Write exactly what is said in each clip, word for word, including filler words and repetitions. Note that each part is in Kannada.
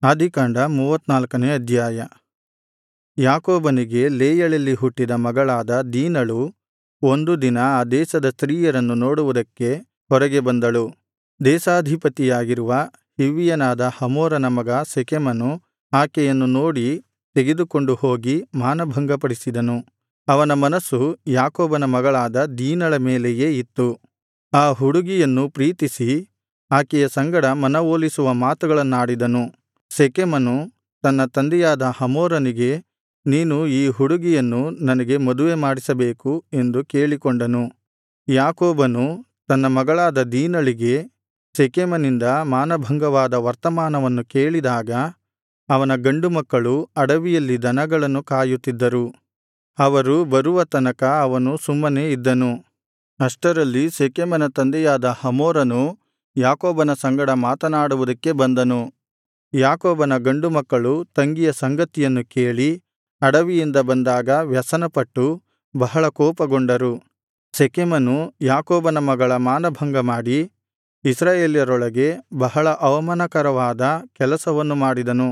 ಆದಿಕಾಂಡ ಮೂವತ್ತನಾಲ್ಕನೇ ಅಧ್ಯಾಯ. ಯಾಕೋಬನಿಗೆ ಲೇಯಳಲ್ಲಿ ಹುಟ್ಟಿದ ಮಗಳಾದ ದೀನಳು ಒಂದು ದಿನ ಆ ದೇಶದ ಸ್ತ್ರೀಯರನ್ನು ನೋಡುವುದಕ್ಕೆ ಹೊರಗೆ ಬಂದಳು. ದೇಶಾಧಿಪತಿಯಾಗಿರುವ ಹಿವ್ವಿಯನಾದ ಹಮೋರನ ಮಗ ಶೆಕೆಮನು ಆಕೆಯನ್ನು ನೋಡಿ ತೆಗೆದುಕೊಂಡು ಹೋಗಿ ಮಾನಭಂಗಪಡಿಸಿದನು. ಅವನ ಮನಸ್ಸು ಯಾಕೋಬನ ಮಗಳಾದ ದೀನಳ ಮೇಲೆಯೇ ಇತ್ತು. ಆ ಹುಡುಗಿಯನ್ನು ಪ್ರೀತಿಸಿ ಆಕೆಯ ಸಂಗಡ ಮನವೊಲಿಸುವ ಮಾತುಗಳನ್ನಾಡಿದನು. ಶೆಕೆಮನು ತನ್ನ ತಂದೆಯಾದ ಹಮೋರನಿಗೆ, ನೀನು ಈ ಹುಡುಗಿಯನ್ನು ನನಗೆ ಮದುವೆ ಮಾಡಿಸಬೇಕು ಎಂದು ಕೇಳಿಕೊಂಡನು. ಯಾಕೋಬನು ತನ್ನ ಮಗಳಾದ ದೀನಳಿಗೆ ಶೆಕೆಮನಿಂದ ಮಾನಭಂಗವಾದ ವರ್ತಮಾನವನ್ನು ಕೇಳಿದಾಗ, ಅವನ ಗಂಡುಮಕ್ಕಳು ಅಡವಿಯಲ್ಲಿ ದನಗಳನ್ನು ಕಾಯುತ್ತಿದ್ದರು. ಅವರು ಬರುವ ತನಕ ಅವನು ಸುಮ್ಮನೇ ಇದ್ದನು. ಅಷ್ಟರಲ್ಲಿ ಶೆಕೆಮನ ತಂದೆಯಾದ ಹಮೋರನು ಯಾಕೋಬನ ಸಂಗಡ ಮಾತನಾಡುವುದಕ್ಕೆ ಬಂದನು. ಯಾಕೋಬನ ಗಂಡುಮಕ್ಕಳು ತಂಗಿಯ ಸಂಗತಿಯನ್ನು ಕೇಳಿ ಅಡವಿಯಿಂದ ಬಂದಾಗ ವ್ಯಸನಪಟ್ಟು ಬಹಳ ಕೋಪಗೊಂಡರು. ಶೆಕೆಮನು ಯಾಕೋಬನ ಮಗಳ ಮಾನಭಂಗ ಮಾಡಿ ಇಸ್ರಾಯೇಲ್ಯರೊಳಗೆ ಬಹಳ ಅವಮಾನಕರವಾದ ಕೆಲಸವನ್ನು ಮಾಡಿದನು.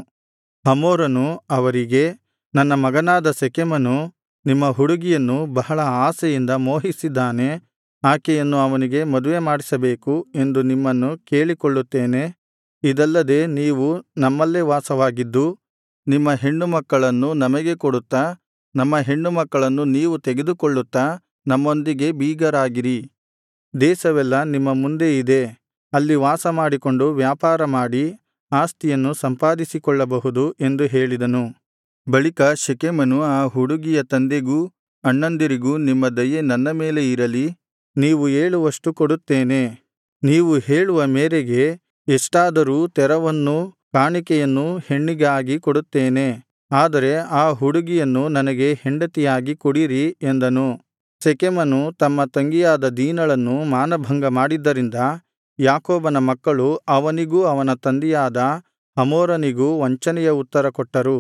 ಹಮೋರನು ಅವರಿಗೆ, ನನ್ನ ಮಗನಾದ ಶೆಕೆಮನು ನಿಮ್ಮ ಹುಡುಗಿಯನ್ನು ಬಹಳ ಆಶೆಯಿಂದ ಮೋಹಿಸಿದ್ದಾನೆ. ಆಕೆಯನ್ನು ಅವನಿಗೆ ಮದುವೆ ಮಾಡಿಸಬೇಕು ಎಂದು ನಿಮ್ಮನ್ನು ಕೇಳಿಕೊಳ್ಳುತ್ತೇನೆ. ಇದಲ್ಲದೆ ನೀವು ನಮ್ಮಲ್ಲೇ ವಾಸವಾಗಿದ್ದು ನಿಮ್ಮ ಹೆಣ್ಣುಮಕ್ಕಳನ್ನು ನಮಗೆ ಕೊಡುತ್ತಾ, ನಮ್ಮ ಹೆಣ್ಣುಮಕ್ಕಳನ್ನು ನೀವು ತೆಗೆದುಕೊಳ್ಳುತ್ತಾ ನಮ್ಮೊಂದಿಗೆ ಬೀಗರಾಗಿರಿ. ದೇಶವೆಲ್ಲಾ ನಿಮ್ಮ ಮುಂದೆ ಇದೆ. ಅಲ್ಲಿ ವಾಸಮಾಡಿಕೊಂಡು ವ್ಯಾಪಾರ ಮಾಡಿ ಆಸ್ತಿಯನ್ನು ಸಂಪಾದಿಸಿಕೊಳ್ಳಬಹುದು ಎಂದು ಹೇಳಿದನು. ಬಳಿಕ ಶೆಕೆಮನು ಆ ಹುಡುಗಿಯ ತಂದೆಗೂ ಅಣ್ಣಂದಿರಿಗೂ, ನಿಮ್ಮ ದಯೆ ನನ್ನ ಮೇಲೆ ಇರಲಿ. ನೀವು ಹೇಳುವಷ್ಟು ಕೊಡುತ್ತೇನೆ. ನೀವು ಹೇಳುವ ಮೇರೆಗೆ ಎಷ್ಟಾದರೂ ತೆರವನ್ನೂ ಕಾಣಿಕೆಯನ್ನೂ ಹೆಣ್ಣಿಗಾಗಿ ಕೊಡುತ್ತೇನೆ. ಆದರೆ ಆ ಹುಡುಗಿಯನ್ನು ನನಗೆ ಹೆಂಡತಿಯಾಗಿ ಕೊಡಿರಿ ಎಂದನು. ಶೆಕೆಮನು ತಮ್ಮ ತಂಗಿಯಾದ ದೀನಳನ್ನು ಮಾನಭಂಗ ಮಾಡಿದ್ದರಿಂದ ಯಾಕೋಬನ ಮಕ್ಕಳು ಅವನಿಗೂ ಅವನ ತಂದೆಯಾದ ಹಮೋರನಿಗೂ ವಂಚನೆಯ ಉತ್ತರ ಕೊಟ್ಟರು.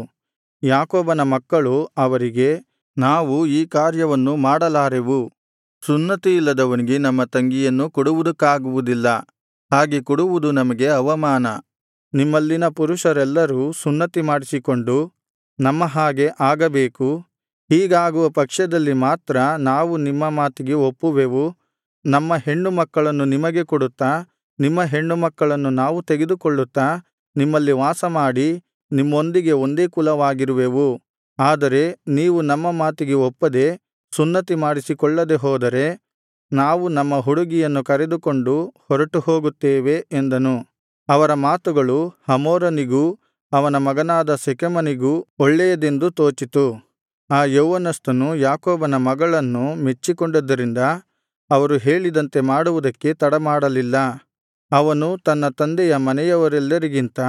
ಯಾಕೋಬನ ಮಕ್ಕಳು ಅವರಿಗೆ, ನಾವು ಈ ಕಾರ್ಯವನ್ನು ಮಾಡಲಾರೆವು. ಸುನ್ನತಿಯಿಲ್ಲದವನಿಗೆ ನಮ್ಮ ತಂಗಿಯನ್ನು ಕೊಡುವುದಕ್ಕಾಗುವುದಿಲ್ಲ. ಹಾಗೆ ಕೊಡುವುದು ನಮಗೆ ಅವಮಾನ. ನಿಮ್ಮಲ್ಲಿನ ಪುರುಷರೆಲ್ಲರೂ ಸುನ್ನತಿ ಮಾಡಿಸಿಕೊಂಡು ನಮ್ಮ ಹಾಗೆ ಆಗಬೇಕು. ಹೀಗಾಗುವ ಪಕ್ಷದಲ್ಲಿ ಮಾತ್ರ ನಾವು ನಿಮ್ಮ ಮಾತಿಗೆ ಒಪ್ಪುವೆವು. ನಮ್ಮ ಹೆಣ್ಣು ಮಕ್ಕಳನ್ನು ನಿಮಗೆ ಕೊಡುತ್ತಾ, ನಿಮ್ಮ ಹೆಣ್ಣುಮಕ್ಕಳನ್ನು ನಾವು ತೆಗೆದುಕೊಳ್ಳುತ್ತಾ ನಿಮ್ಮಲ್ಲಿ ವಾಸಮಾಡಿ ನಿಮ್ಮೊಂದಿಗೆ ಒಂದೇ ಕುಲವಾಗಿರುವೆವು. ಆದರೆ ನೀವು ನಮ್ಮ ಮಾತಿಗೆ ಒಪ್ಪದೆ ಸುನ್ನತಿ ಮಾಡಿಸಿಕೊಳ್ಳದೆ ಹೋದರೆ ನಾವು ನಮ್ಮ ಹುಡುಗಿಯನ್ನು ಕರೆದುಕೊಂಡು ಹೊರಟು ಹೋಗುತ್ತೇವೆ ಎಂದನು. ಅವರ ಮಾತುಗಳು ಹಮೋರನಿಗೂ ಅವನ ಮಗನಾದ ಶೆಕೆಮನಿಗೂ ಒಳ್ಳೆಯದೆಂದು ತೋಚಿತು. ಆ ಯೌವನಸ್ಥನು ಯಾಕೋಬನ ಮಗಳನ್ನು ಮೆಚ್ಚಿಕೊಂಡದ್ದರಿಂದ ಅವರು ಹೇಳಿದಂತೆ ಮಾಡುವುದಕ್ಕೆ ತಡಮಾಡಲಿಲ್ಲ. ಅವನು ತನ್ನ ತಂದೆಯ ಮನೆಯವರೆಲ್ಲರಿಗಿಂತ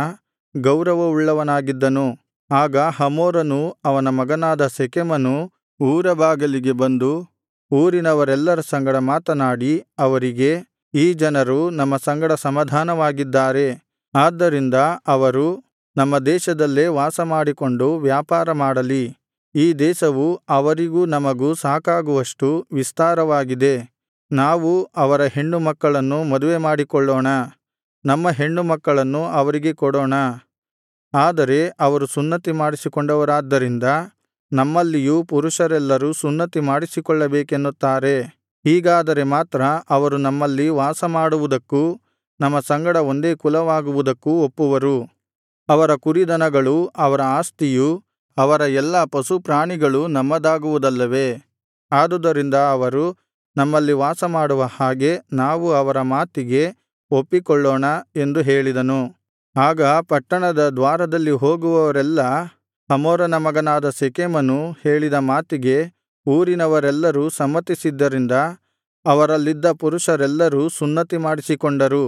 ಗೌರವವುಳ್ಳವನಾಗಿದ್ದನು. ಆಗ ಹಮೋರನೂ ಅವನ ಮಗನಾದ ಶೆಕೆಮನೂ ಊರ ಬಾಗಿಲಿಗೆ ಬಂದು ಊರಿನವರೆಲ್ಲರ ಸಂಗಡ ಮಾತನಾಡಿ ಅವರಿಗೆ, ಈ ಜನರು ನಮ್ಮ ಸಂಗಡ ಸಮಾಧಾನವಾಗಿದ್ದಾರೆ. ಆದ್ದರಿಂದ ಅವರು ನಮ್ಮ ದೇಶದಲ್ಲೇ ವಾಸಮಾಡಿಕೊಂಡು ವ್ಯಾಪಾರ ಮಾಡಲಿ. ಈ ದೇಶವು ಅವರಿಗೂ ನಮಗೂ ಸಾಕಾಗುವಷ್ಟು ವಿಸ್ತಾರವಾಗಿದೆ. ನಾವು ಅವರ ಹೆಣ್ಣು ಮಕ್ಕಳನ್ನು ಮದುವೆ ಮಾಡಿಕೊಳ್ಳೋಣ, ನಮ್ಮ ಹೆಣ್ಣು ಮಕ್ಕಳನ್ನು ಅವರಿಗೆ ಕೊಡೋಣ. ಆದರೆ ಅವರು ಸುನ್ನತಿ ಮಾಡಿಸಿಕೊಂಡವರಾದ್ದರಿಂದ ನಮ್ಮಲ್ಲಿಯೂ ಪುರುಷರೆಲ್ಲರೂ ಸುನ್ನತಿ ಮಾಡಿಸಿಕೊಳ್ಳಬೇಕೆನ್ನುತ್ತಾರೆ. ಹೀಗಾದರೆ ಮಾತ್ರ ಅವರು ನಮ್ಮಲ್ಲಿ ವಾಸಮಾಡುವುದಕ್ಕೂ ನಮ್ಮ ಸಂಗಡ ಒಂದೇ ಕುಲವಾಗುವುದಕ್ಕೂ ಒಪ್ಪುವರು. ಅವರ ಕುರಿದನಗಳೂ ಅವರ ಆಸ್ತಿಯೂ ಅವರ ಎಲ್ಲಾ ಪಶುಪ್ರಾಣಿಗಳೂ ನಮ್ಮದಾಗುವುದಲ್ಲವೇ? ಆದುದರಿಂದ ಅವರು ನಮ್ಮಲ್ಲಿ ವಾಸಮಾಡುವ ಹಾಗೆ ನಾವು ಅವರ ಮಾತಿಗೆ ಒಪ್ಪಿಕೊಳ್ಳೋಣ ಎಂದು ಹೇಳಿದನು. ಆಗ ಪಟ್ಟಣದ ದ್ವಾರದಲ್ಲಿ ಹೋಗುವವರೆಲ್ಲಾ ಹಮೋರನ ಮಗನಾದ ಶೆಕೆಮನು ಹೇಳಿದ ಮಾತಿಗೆ ಊರಿನವರೆಲ್ಲರೂ ಸಮ್ಮತಿಸಿದ್ದರಿಂದ ಅವರಲ್ಲಿದ್ದ ಪುರುಷರೆಲ್ಲರೂ ಸುನ್ನತಿ ಮಾಡಿಸಿಕೊಂಡರು.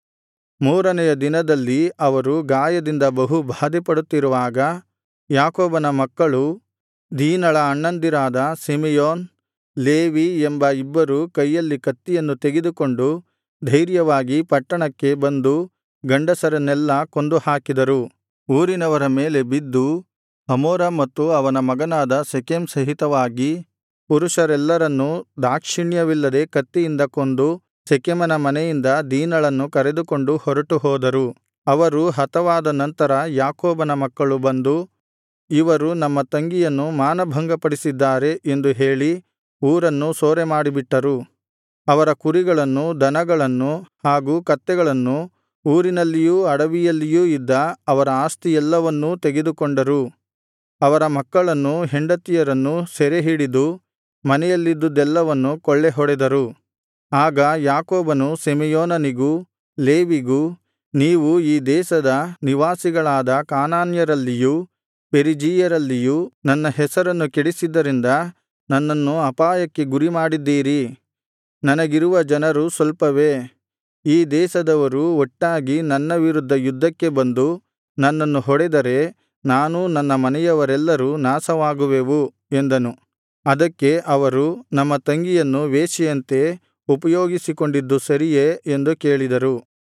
ಮೂರನೆಯ ದಿನದಲ್ಲಿ ಅವರು ಗಾಯದಿಂದ ಬಹು ಬಾಧೆಪಡುತ್ತಿರುವಾಗ ಯಾಕೋಬನ ಮಕ್ಕಳು ದೀನಳ ಅಣ್ಣಂದಿರಾದ ಸಿಮೆಯೋನ್, ಲೇವಿ ಎಂಬ ಇಬ್ಬರು ಕೈಯಲ್ಲಿ ಕತ್ತಿಯನ್ನು ತೆಗೆದುಕೊಂಡು ಧೈರ್ಯವಾಗಿ ಪಟ್ಟಣಕ್ಕೆ ಬಂದು ಗಂಡಸರನ್ನೆಲ್ಲಾ ಕೊಂದು ಹಾಕಿದರು. ಊರಿನವರ ಮೇಲೆ ಬಿದ್ದು ಹಮೋರ ಮತ್ತು ಅವನ ಮಗನಾದ ಶೆಕೆಮ್ ಸಹಿತವಾಗಿ ಪುರುಷರೆಲ್ಲರನ್ನೂ ದಾಕ್ಷಿಣ್ಯವಿಲ್ಲದೆ ಕತ್ತಿಯಿಂದ ಕೊಂದು ಶೆಕೆಮನ ಮನೆಯಿಂದ ದೀನಳನ್ನು ಕರೆದುಕೊಂಡು ಹೊರಟು ಹೋದರು. ಅವರು ಹತವಾದ ನಂತರ ಯಾಕೋಬನ ಮಕ್ಕಳು ಬಂದು, ಇವರು ನಮ್ಮ ತಂಗಿಯನ್ನು ಮಾನಭಂಗಪಡಿಸಿದ್ದಾರೆ ಎಂದು ಹೇಳಿ ಊರನ್ನು ಸೂರೆಮಾಡಿಬಿಟ್ಟರು. ಅವರ ಕುರಿಗಳನ್ನೂ ದನಗಳನ್ನೂ ಹಾಗೂ ಕತ್ತೆಗಳನ್ನೂ ಊರಿನಲ್ಲಿಯೂ ಅಡವಿಯಲ್ಲಿಯೂ ಇದ್ದ ಅವರ ಆಸ್ತಿಯೆಲ್ಲವನ್ನೂ ತೆಗೆದುಕೊಂಡರು. ಅವರ ಮಕ್ಕಳನ್ನೂ ಹೆಂಡತಿಯರನ್ನೂ ಸೆರೆಹಿಡಿದು ಮನೆಯಲ್ಲಿದ್ದುದೆಲ್ಲವನ್ನು ಕೊಳ್ಳೆಹೊಡೆದರು. ಆಗ ಯಾಕೋಬನು ಸಿಮೆಯೋನನಿಗೂ ಲೇವಿಗೂ, ನೀವು ಈ ದೇಶದ ನಿವಾಸಿಗಳಾದ ಕಾನಾನ್ಯರಲ್ಲಿಯೂ ಪೆರಿಜೀಯರಲ್ಲಿಯೂ ನನ್ನ ಹೆಸರನ್ನು ಕೆಡಿಸಿದ್ದರಿಂದ ನನ್ನನ್ನು ಅಪಾಯಕ್ಕೆ ಗುರಿಮಾಡಿದ್ದೀರಿ. ನನಗಿರುವ ಜನರು ಸ್ವಲ್ಪವೇ. ಈ ದೇಶದವರು ಒಟ್ಟಾಗಿ ನನ್ನ ವಿರುದ್ಧ ಯುದ್ಧಕ್ಕೆ ಬಂದು ನನ್ನನ್ನು ಹೊಡೆದರೆ ನಾನೂ ನನ್ನ ಮನೆಯವರೆಲ್ಲರೂ ನಾಶವಾಗುವೆವು ಎಂದನು. ಅದಕ್ಕೆ ಅವರು, ನಮ್ಮ ತಂಗಿಯನ್ನು ವೇಶ್ಯೆಯಂತೆ ಉಪಯೋಗಿಸಿಕೊಂಡಿದ್ದು ಸರಿಯೇ ಎಂದು ಕೇಳಿದರು.